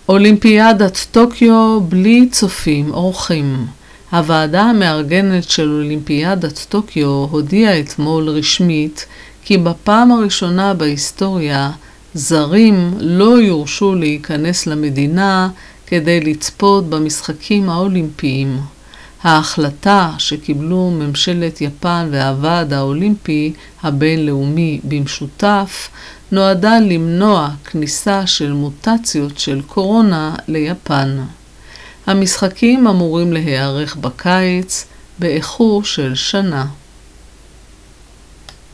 אולימפיאדת טוקיו בלי צופים אורחים. הוועדה המארגנת של אולימפיאדת טוקיו הודיעה אתמול רשמית כי בפעם הראשונה בהיסטוריה זרים לא יורשו להיכנס למדינה כדי לצפות במשחקים האולימפיים. ההחלטה שקיבלו ממשלת יפן והוועד האולימפי הבינלאומי במשותף נועדה למנוע כניסה של מוטציות של קורונה ליפן. המשחקים אמורים להיערך בקיץ באיחור של שנה.